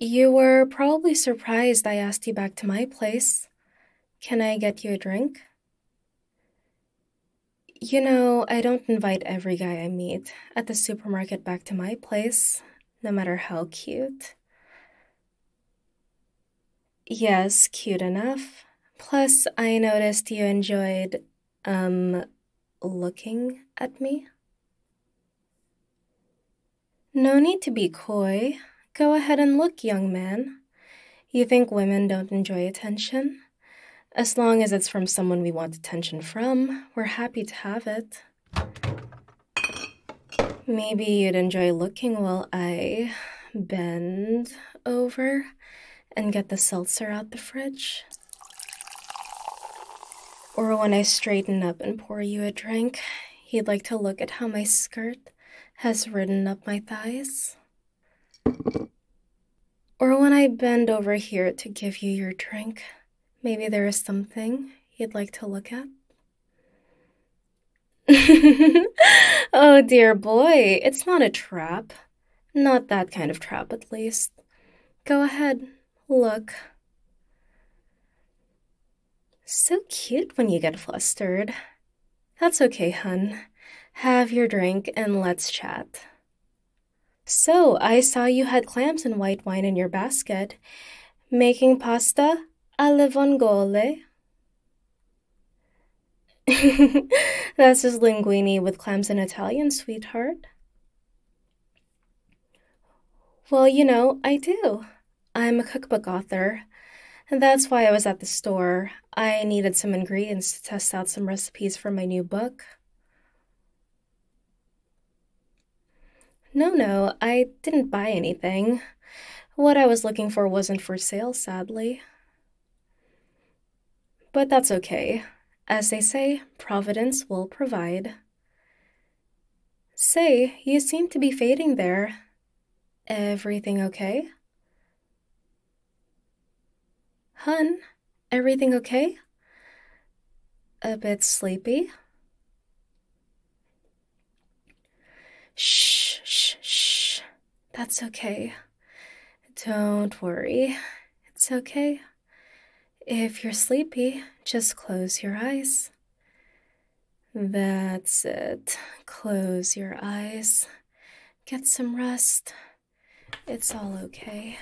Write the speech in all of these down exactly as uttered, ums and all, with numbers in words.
You were probably surprised I asked you back to my place. Can I get you a drink? You know, I don't invite every guy I meet at the supermarket back to my place, no matter how cute. Yes, cute enough. Plus, I noticed you enjoyed, um, looking at me. No need to be coy. Go ahead and look, young man. You think women don't enjoy attention? As long as it's from someone we want attention from, we're happy to have it. Maybe you'd enjoy looking while I bend over and get the seltzer out the fridge. Or when I straighten up and pour you a drink, you'd like to look at how my skirt has ridden up my thighs. Or when I bend over here to give you your drink, maybe there is something you'd like to look at. Oh dear boy, it's not a trap. Not that kind of trap, at least. Go ahead, look. So cute when you get flustered. That's okay, hun. Have your drink and let's chat. So, I saw you had clams and white wine in your basket. Making pasta alle vongole. That's just linguine with clams in Italian, sweetheart. Well, you know, I do. I'm a cookbook author. And that's why I was at the store. I needed some ingredients to test out some recipes for my new book. No, no, I didn't buy anything. What I was looking for wasn't for sale, sadly. But that's okay. As they say, Providence will provide. Say, you seem to be fading there. Everything okay? Hun, everything okay? A bit sleepy? Shh, shh, shh. That's okay. Don't worry. It's okay. If you're sleepy, just close your eyes. That's it. Close your eyes. Get some rest. It's all okay.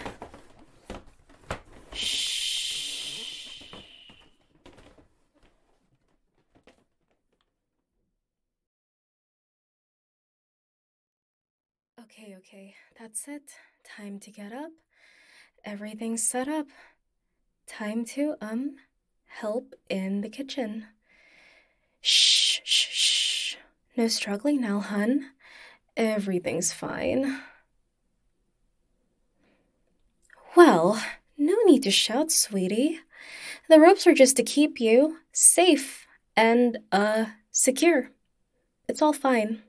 Shh. Okay, okay, that's it. Time to get up. Everything's set up. Time to, um, help in the kitchen. Shh, shh, shh. No struggling now, hun. Everything's fine. Well, no need to shout, sweetie. The ropes are just to keep you safe and, uh, secure. It's all fine.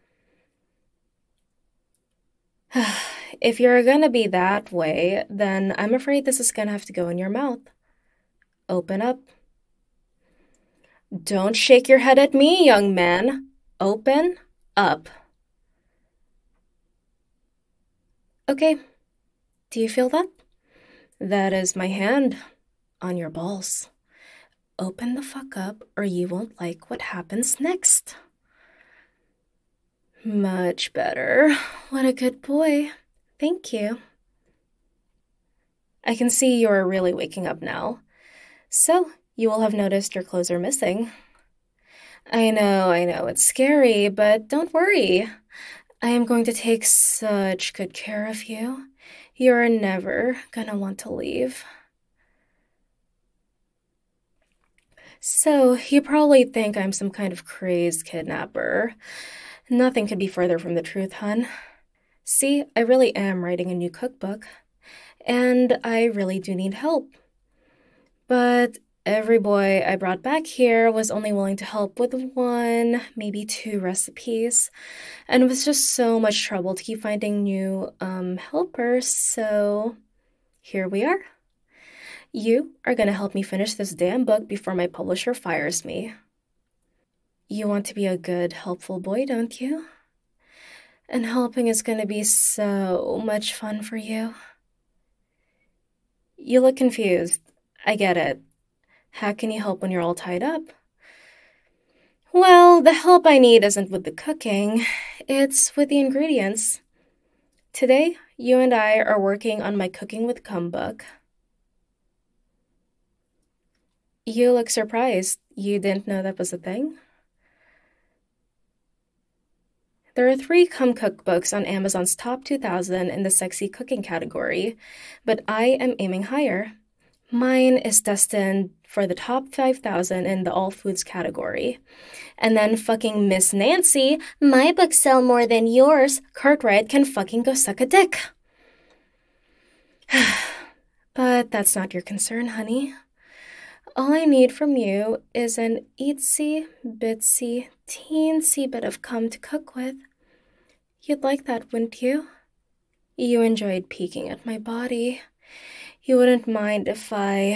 If you're gonna be that way, then I'm afraid this is gonna have to go in your mouth. Open up. Don't shake your head at me, young man. Open up. Okay. Do you feel that? That is my hand on your balls. Open the fuck up or you won't like what happens next. Much better. What a good boy. Thank you. I can see you're really waking up now. So, you will have noticed your clothes are missing. I know, I know, it's scary, but don't worry. I am going to take such good care of you. You're never gonna want to leave. So, you probably think I'm some kind of crazed kidnapper. Nothing could be further from the truth, hun. See, I really am writing a new cookbook, and I really do need help. But every boy I brought back here was only willing to help with one, maybe two recipes, and it was just so much trouble to keep finding new um, helpers, so here we are. You are gonna help me finish this damn book before my publisher fires me. You want to be a good, helpful boy, don't you? And helping is gonna be so much fun for you. You look confused. I get it. How can you help when you're all tied up? Well, the help I need isn't with the cooking, it's with the ingredients. Today, you and I are working on my Cooking with Cum book. You look surprised. You didn't know that was a thing? There are three cum cookbooks on Amazon's top two thousand in the sexy cooking category, but I am aiming higher. Mine is destined for the top five thousand in the all foods category. And then fucking Miss Nancy, my books sell more than yours. Cartwright can fucking go suck a dick. But that's not your concern, honey. All I need from you is an itsy bitsy teensy bit of cum to cook with. You'd like that, wouldn't you? You enjoyed peeking at my body. You wouldn't mind if I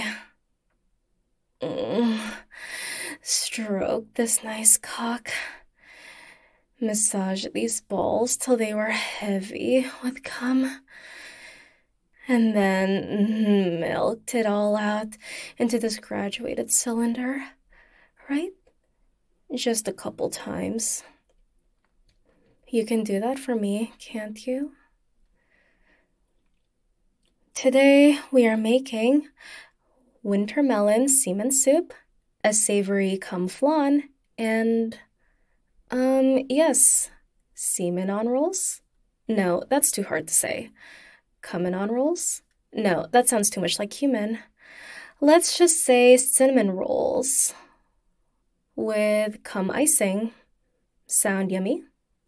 mm, stroke this nice cock, massage these balls till they were heavy with cum, and then milked it all out into this graduated cylinder, right? Just a couple times. You can do that for me, can't you? Today we are making winter melon semen soup, a savory cum flan, and, um, yes, semen on rolls? No, that's too hard to say. Cumin on rolls? No, that sounds too much like cumin. Let's just say cinnamon rolls with cum icing. Sound yummy?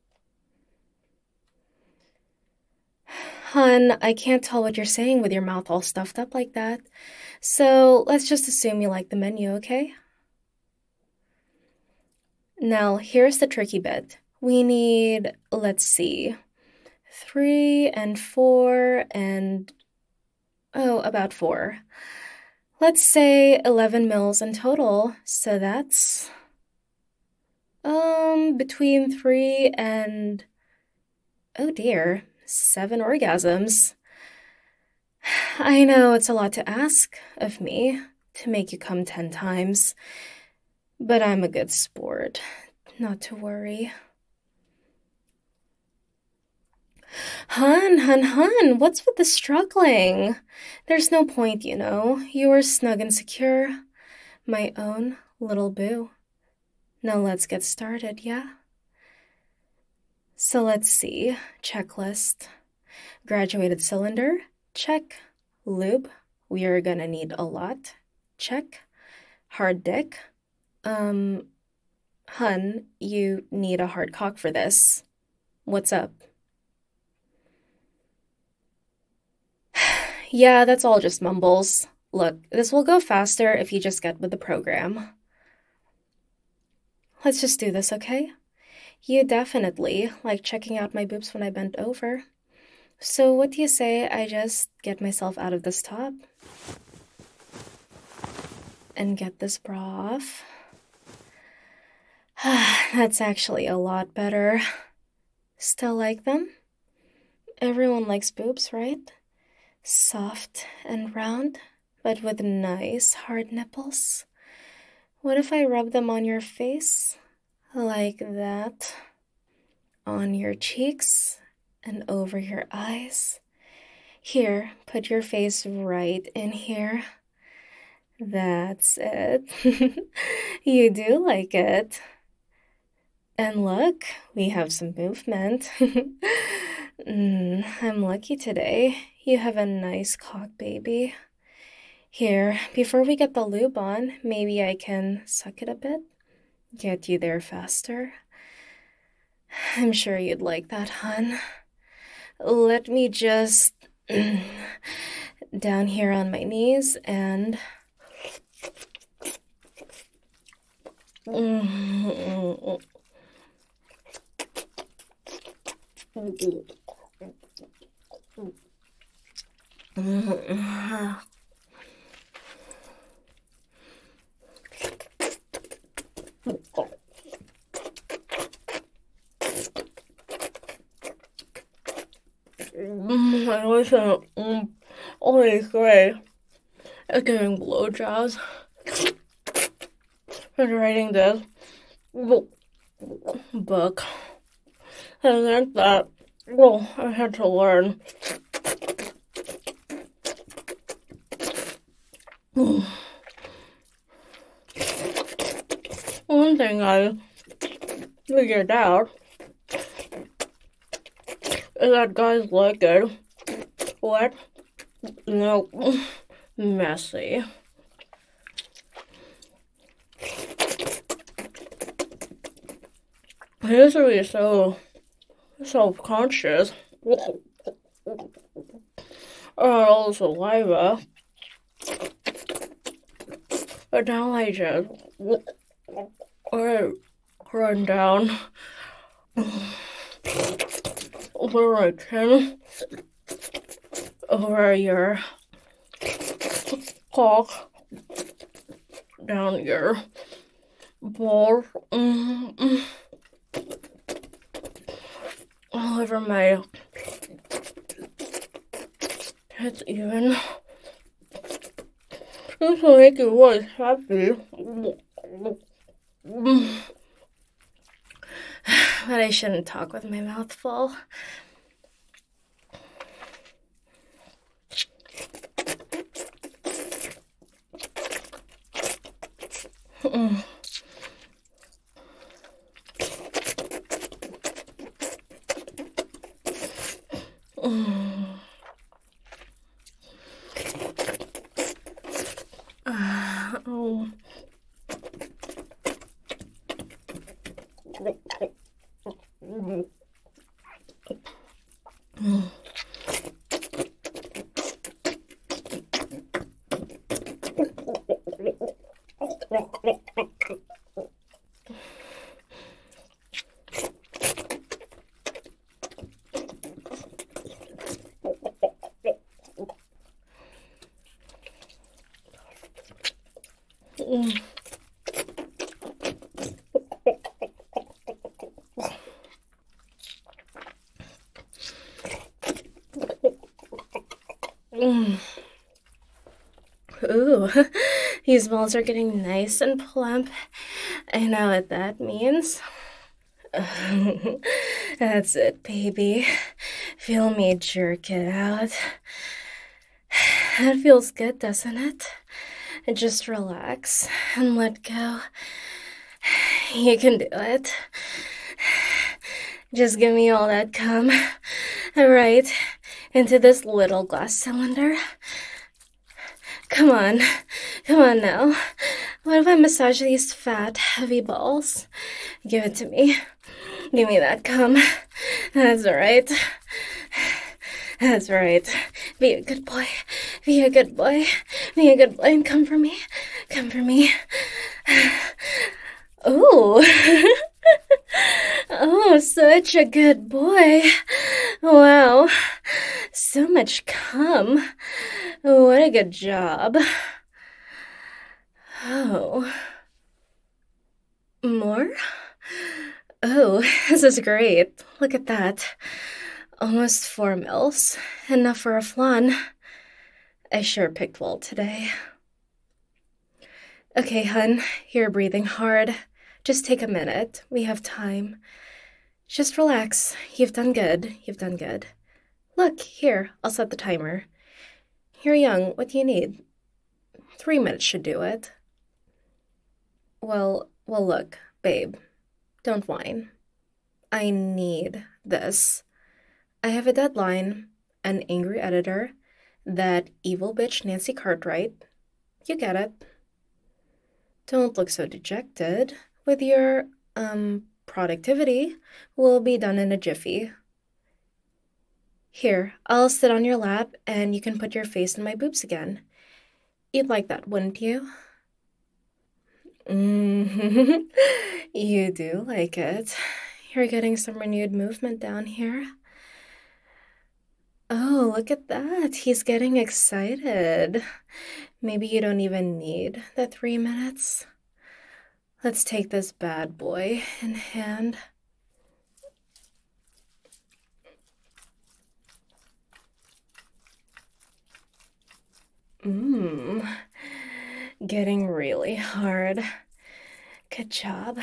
Hun, I can't tell what you're saying with your mouth all stuffed up like that. So let's just assume you like the menu, okay? Now, here's the tricky bit. We need, let's see, three and four and, oh, about four. Let's say eleven mils in total. So that's, um, between three and, oh dear, seven orgasms. I know it's a lot to ask of me to make you come ten times, but I'm a good sport, not to worry. Hun, hun, hun, what's with the struggling? There's no point, you know. You are snug and secure. My own little boo. Now let's get started, yeah? So let's see. Checklist. Graduated cylinder. Check. Lube. We are gonna need a lot. Check. Hard dick. Um, hun, you need a hard cock for this. What's up? Yeah, that's all just mumbles. Look, this will go faster if you just get with the program. Let's just do this, okay? You definitely like checking out my boobs when I bent over. So what do you say I just get myself out of this top and get this bra off? That's actually a lot better. Still like them? Everyone likes boobs, right? Soft and round, but with nice hard nipples. What if I rub them on your face? Like that. On your cheeks and over your eyes. Here, put your face right in here. That's it. You do like it. And look, we have some movement. mm, I'm lucky today. You have a nice cock, baby. Here, before we get the lube on, maybe I can suck it a bit. Get you there faster. I'm sure you'd like that, hun. Let me just down here on my knees and Listen, um, holy crap. at giving blowjobs and writing this book. I think that, well, I had to learn. One thing I figured out is that guys like it wet, no, messy. I used to be so self-conscious about all the saliva, but now I just I run down over my chin, over your cock, down your balls, mm-hmm. all over my tits even. Just to make you always happy. But I shouldn't talk with my mouth full. Mm. Mm. Uh, oh. Mm. Mm. Mm. Ooh, these balls are getting nice and plump. I know what that means. That's it, baby. Feel me jerk it out. That feels good, doesn't it? Just relax and let go. You can do it. Just give me all that cum right into this little glass cylinder. Come on. Come on now. What if I massage these fat, heavy balls? Give it to me. Give me that cum. That's right. That's right. Be a good boy. Be a good boy. Be a good boy and come for me. Come for me. Oh. Oh, such a good boy. Wow. So much cum. What a good job. Oh. More? Oh, this is great. Look at that. Almost four mils. Enough for a flan. I sure picked well today. Okay, hun, you're breathing hard. Just take a minute. We have time. Just relax. You've done good. You've done good. Look, here, I'll set the timer. You're young. What do you need? Three minutes should do it. Well, well, look, babe. Don't whine. I need this. I have a deadline, an angry editor, that evil bitch Nancy Cartwright. You get it. Don't look so dejected. With your, um, productivity, will be done in a jiffy. Here, I'll sit on your lap and you can put your face in my boobs again. You'd like that, wouldn't you? Mm-hmm. You do like it. You're getting some renewed movement down here. Oh, look at that. He's getting excited. Maybe you don't even need the three minutes. Let's take this bad boy in hand. Mmm, getting really hard. Good job.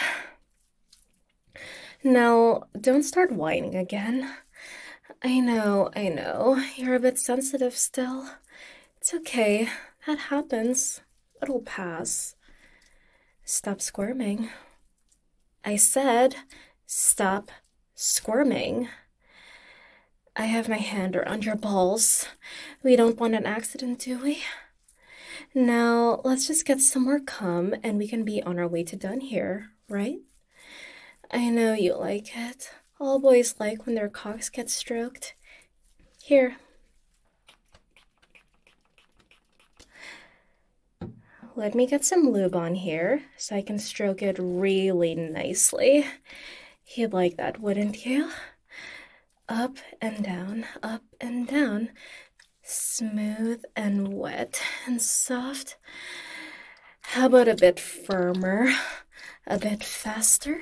Now, don't start whining again. I know, I know, you're a bit sensitive still. It's okay, that happens. It'll pass. Stop squirming. I said, stop squirming. I have my hand around your balls. We don't want an accident, do we? Now, let's just get some more cum and we can be on our way to done here, right? I know you like it. All boys like when their cocks get stroked. Here. Let me get some lube on here so I can stroke it really nicely. You'd like that, wouldn't you? Up and down, up and down. Smooth and wet and soft. How about a bit firmer? A bit faster?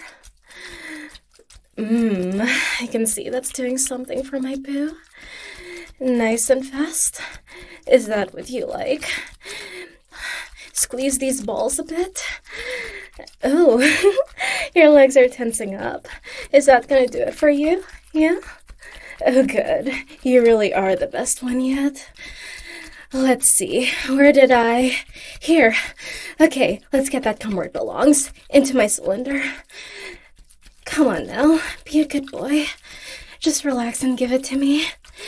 Mmm, I can see that's doing something for my boo. Nice and fast. Is that what you like? Squeeze these balls a bit. Oh, your legs are tensing up. Is that gonna do it for you? Yeah? Oh, good. You really are the best one yet. Let's see. Where did I... Here. Okay, let's get that cum where it belongs. Into my cylinder. Come on now. Be a good boy. Just relax and give it to me.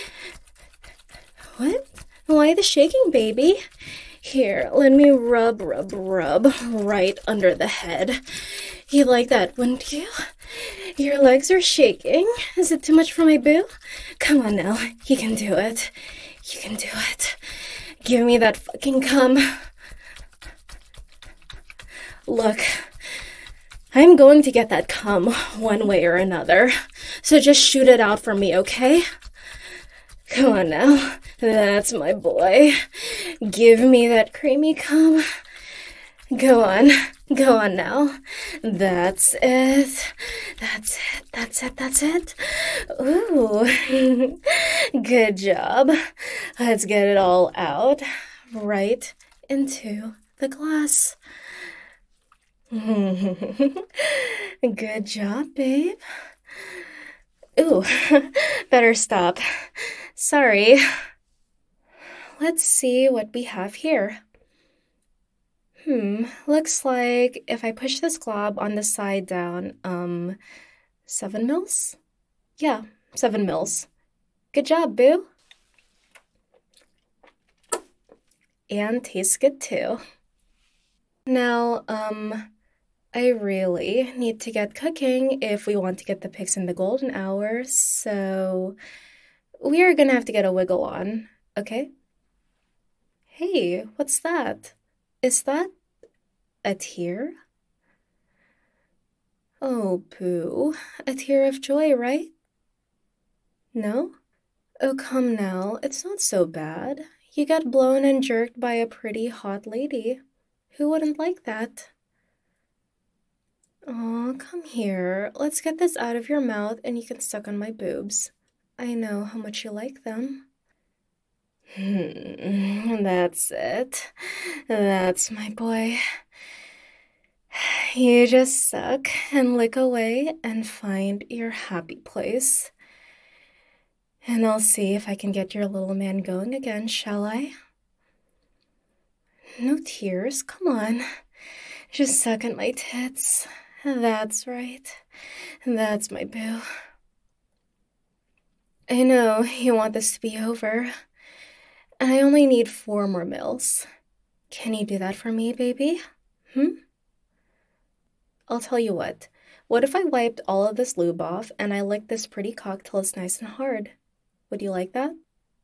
What? Why the shaking, baby? Here, let me rub, rub, rub right under the head. You'd like that, wouldn't you? Your legs are shaking. Is it too much for my boo? Come on now. You can do it. You can do it. Give me that fucking cum. Look, I'm going to get that cum one way or another. So just shoot it out for me, okay? Come on now. That's my boy. Give me that creamy cum. Go on. Go on now. That's it. That's it. That's it. That's it. Ooh. Good job. Let's get it all out. Right into the glass. Good job, babe. Ooh. Better stop. Sorry. Let's see what we have here. Hmm, looks like if I push this glob on the side down, um, seven mils? Yeah, seven mils. Good job, boo. And tastes good too. Now, um, I really need to get cooking if we want to get the pics in the golden hour, so we are gonna have to get a wiggle on, okay? Hey, what's that? Is that a tear? Oh, Pooh, a tear of joy, right? No? Oh, come now, it's not so bad. You got blown and jerked by a pretty hot lady. Who wouldn't like that? Aw, come here. Let's get this out of your mouth and you can suck on my boobs. I know how much you like them. Hmm, that's it. That's my boy. You just suck and lick away and find your happy place. And I'll see if I can get your little man going again, shall I? No tears, come on. Just suck at my tits. That's right. That's my boo. I know you want this to be over. I only need four more mils. Can you do that for me, baby? Hmm? I'll tell you what. What if I wiped all of this lube off and I licked this pretty cock till it's nice and hard? Would you like that?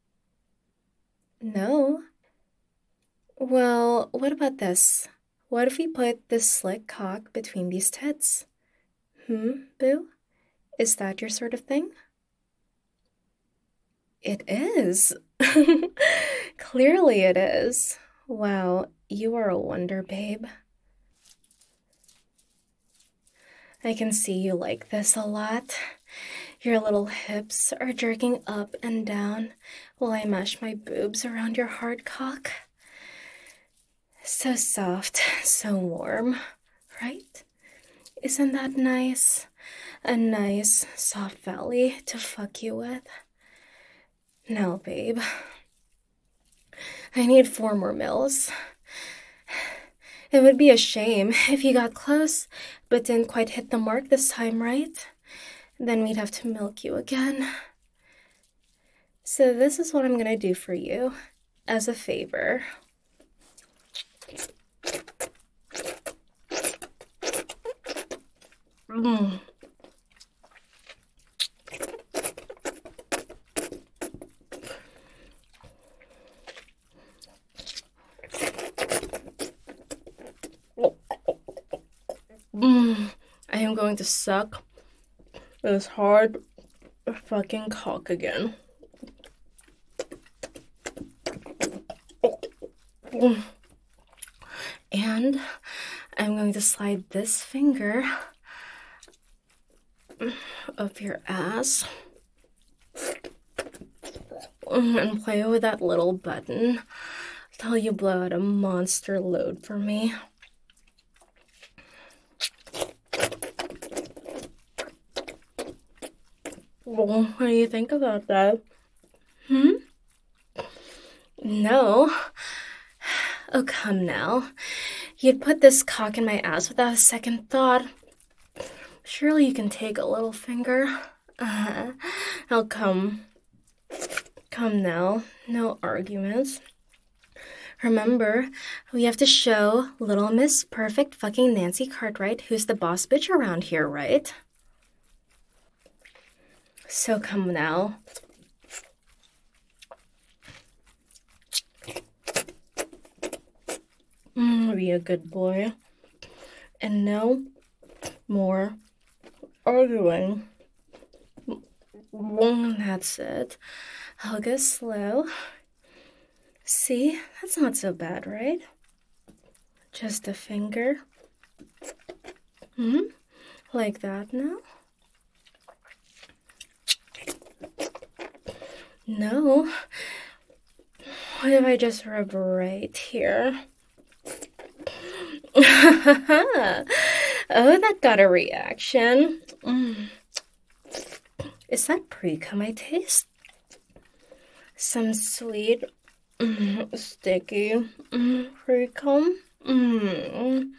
No. Well, what about this? What if we put this slick cock between these tits? Hmm, boo? Is that your sort of thing? It is. Clearly it is. Wow, you are a wonder, babe. I can see you like this a lot. Your little hips are jerking up and down while I mash my boobs around your hard cock. So soft, so warm, right? Isn't that nice? A nice, soft valley to fuck you with. Now, babe, I need four more mils. It would be a shame if you got close, but didn't quite hit the mark this time, right? Then we'd have to milk you again. So this is what I'm gonna do for you, as a favor. Mm. Mm. I am going to suck this hard fucking cock again. Mm. And I'm going to slide this finger up your ass and play with that little button till you blow out a monster load for me. Well, what do you think about that? Hmm? No. Oh, come now. You'd put this cock in my ass without a second thought. Surely you can take a little finger. Uh, I'll come. Come now. No arguments. Remember, we have to show Little Miss Perfect fucking Nancy Cartwright who's the boss bitch around here, right? So come now. Mm, be a good boy. And no more arguing. That's it. I'll go slow. See, that's not so bad, right? Just a finger. Hmm? Like that now? No. What if I just rub right here? Oh, that got a reaction. Mm. Is that pre-cum I taste? Some sweet, mm, sticky mm, pre-cum? Mm.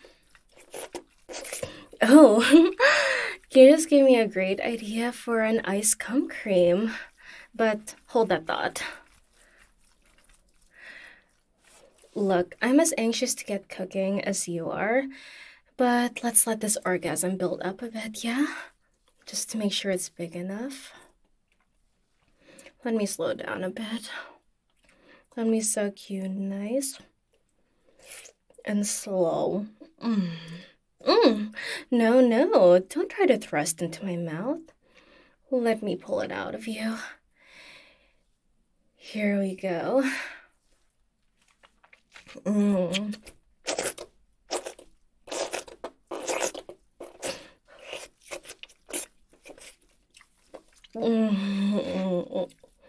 Oh, you just gave me a great idea for an ice cum cream. But hold that thought. Look, I'm as anxious to get cooking as you are, but let's let this orgasm build up a bit, yeah? Just to make sure it's big enough. Let me slow down a bit. Let me suck you nice and slow. Mm. Mm. No, no, don't try to thrust into my mouth. Let me pull it out of you. Here we go. Mm. Mm.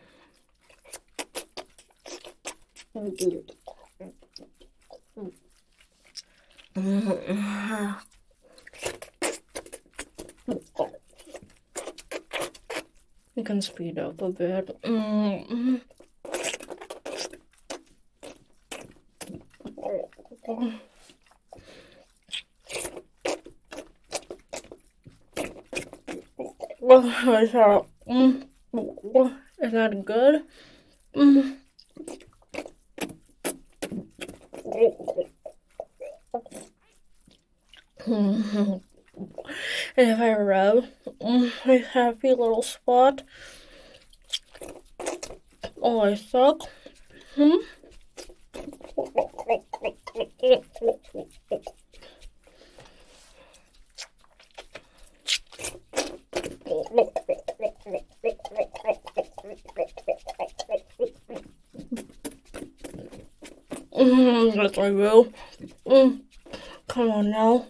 Mm. You can speed up a bit. Mm. Is that, mm, is that good? Mm. Mm. And if I rub mm, my happy little spot, oh, I suck. Hmm? Mm, that's my will. Mm. Come on now.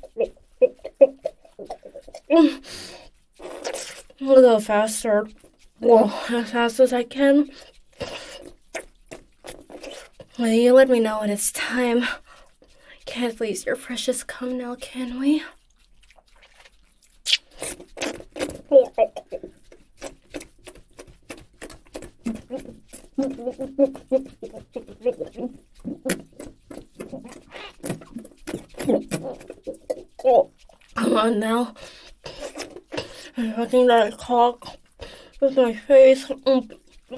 Mm. I'll go faster. Well, as fast as I can. Will you let me know when it's time? Can't waste your precious cum now, can we? Come on now. I'm fucking that cock with my face. Mm.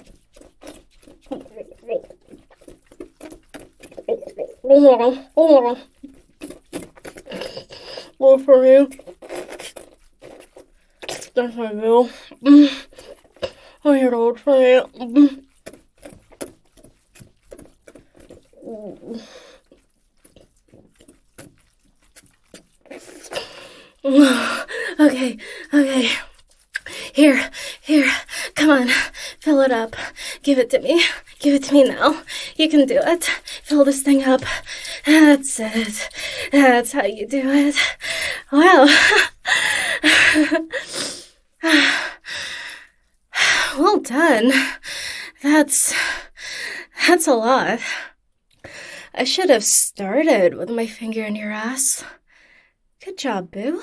Come on, come on. Go for me. That's my will. Mm. I hear old for me. Mm. Okay, okay. Here, here. Come on. Fill it up. Give it to me. Give it to me now. You can do it. Fill this thing up. That's it. That's how you do it. Wow. Well done. That's... that's a lot. I should have started with my finger in your ass. Good job, boo.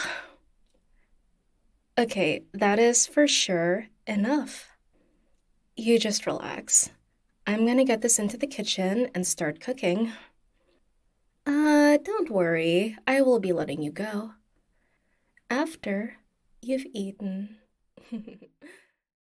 Okay, that is for sure enough. You just relax. I'm gonna get this into the kitchen and start cooking. Uh, don't worry. I will be letting you go. After you've eaten.